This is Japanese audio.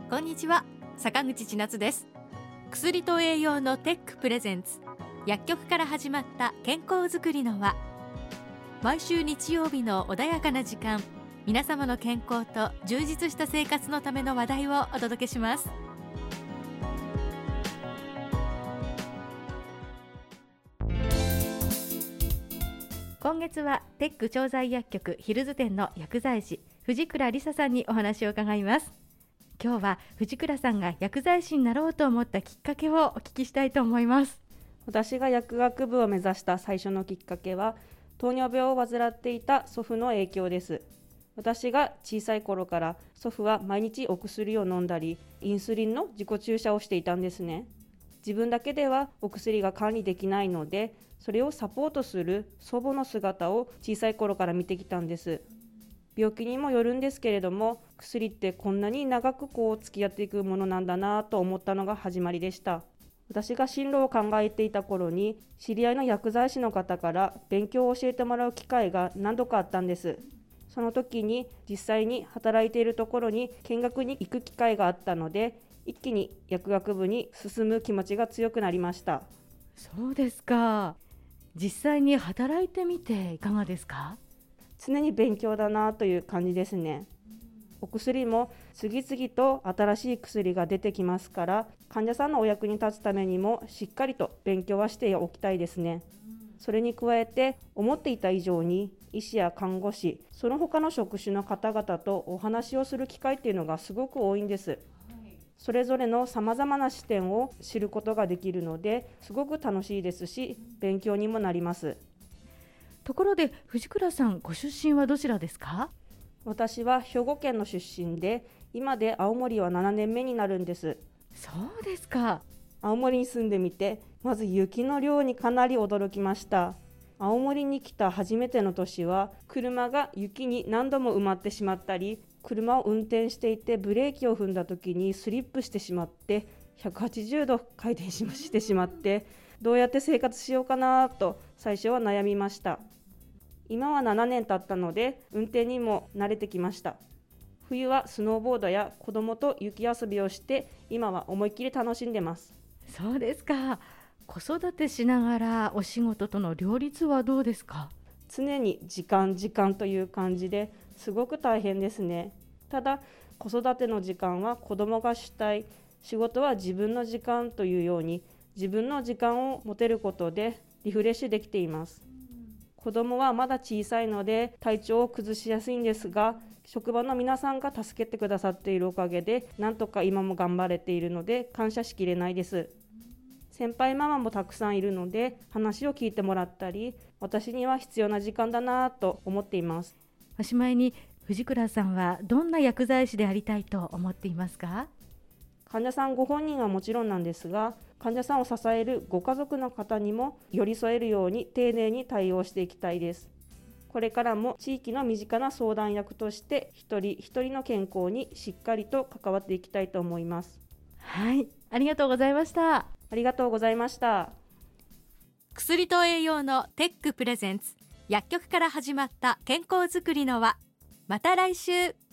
こんにちは、坂口千夏です。薬と栄養のテックプレゼンツ、薬局から始まった健康づくりの輪。毎週日曜日の穏やかな時間、皆様の健康と充実した生活のための話題をお届けします。今月はテック調剤薬局ヒルズ店の薬剤師藤倉理沙さんにお話を伺います。今日は藤倉さんが薬剤師になろうと思ったきっかけをお聞きしたいと思います。 私が薬学部を目指した最初のきっかけは、糖尿病を患っていた祖父の影響です。私が小さい頃から祖父は毎日お薬を飲んだり、インスリンの自己注射をしていたんですね。自分だけではお薬が管理できないので、それをサポートする祖母の姿を小さい頃から見てきたんです。病気にもよるんですけれども、薬ってこんなに長く付き合っていくものなんだなと思ったのが始まりでした。私が進路を考えていた頃に、知り合いの薬剤師の方から勉強を教えてもらう機会が何度かあったんです。その時に実際に働いているところに見学に行く機会があったので、一気に薬学部に進む気持ちが強くなりました。 そうですか。実際に働いてみていかがですか？ 常に勉強だなという感じですね。お薬も次々と新しい薬が出てきますから、患者さんのお役に立つためにもしっかりと勉強はしておきたいですね。それに加えて、思っていた以上に医師や看護師、その他の職種の方々とお話をする機会っていうのがすごく多いんです。それぞれのさまざまな視点を知ることができるので、すごく楽しいですし、勉強にもなります。 ところで藤倉さん、ご出身はどちらですか？ 私は兵庫県の出身で、今で青森は7年目になるんです。 そうですか。 青森に住んでみて、まず雪の量にかなり驚きました。青森に来た初めての年は、車が雪に何度も埋まってしまったり、車を運転していてブレーキを踏んだ時にスリップしてしまって、180度回転してしまって、どうやって生活しようかなと最初は悩みました。今は7年経ったので、運転にも慣れてきました。冬はスノーボードや子供と雪遊びをして、今は思いっきり楽しんでます。 そうですか。子育てしながらお仕事との両立はどうですか？ 常に時間という感じですごく大変ですね。ただ、子育ての時間は子供が主体、仕事は自分の時間というように、自分の時間を持てることでリフレッシュできています。子供はまだ小さいので体調を崩しやすいんですが、職場の皆さんが助けてくださっているおかげで、なんとか今も頑張れているので感謝しきれないです。先輩ママもたくさんいるので、話を聞いてもらったり、私には必要な時間だなと思っています。 おしまいに、藤倉さんはどんな薬剤師でありたいと思っていますか？ 患者さんご本人はもちろんなんですが、患者さんを支えるご家族の方にも寄り添えるように丁寧に対応していきたいです。これからも地域の身近な相談役として一人一人の健康にしっかりと関わっていきたいと思います。 はい、ありがとうございました。 ありがとうございました。 薬と栄養のテックプレゼンツ、薬局から始まった健康づくりの輪。また来週。